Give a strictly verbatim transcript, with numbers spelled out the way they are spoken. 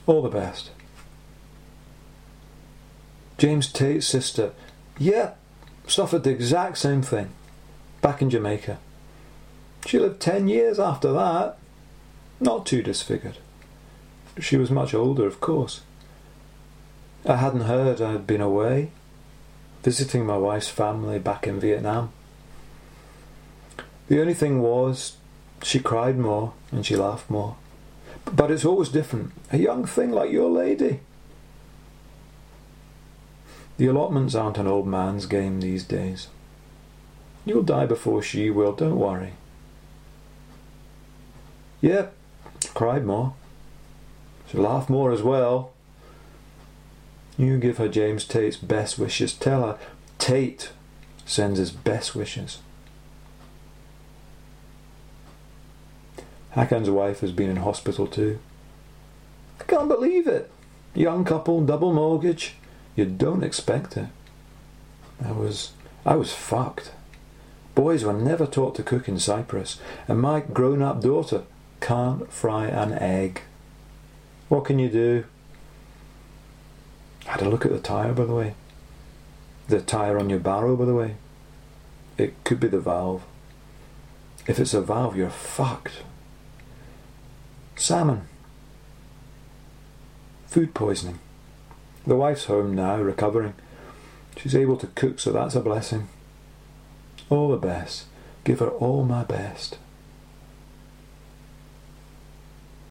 All the best. James Tate's sister, yeah, suffered the exact same thing, back in Jamaica. She lived ten years after that, not too disfigured. She was much older, of course. I hadn't heard I'd been away, visiting my wife's family back in Vietnam. The only thing was, she cried more and she laughed more. But it's always different. A young thing like your lady. The allotments aren't an old man's game these days. You'll die before she will, don't worry. Yep, cried more. She laughed more as well. You give her James Tate's best wishes. Tell her Tate sends his best wishes. Hakan's wife has been in hospital too. I can't believe it. Young couple, double mortgage. You don't expect it. I was, I was fucked. Boys were never taught to cook in Cyprus, and my grown-up daughter can't fry an egg. What can you do? I had a look at the tyre, by the way. The tyre on your barrow, by the way. It could be the valve. If it's a valve, you're fucked. Salmon. Food poisoning. The wife's home now, recovering. She's able to cook, so that's a blessing. All the best. Give her all my best.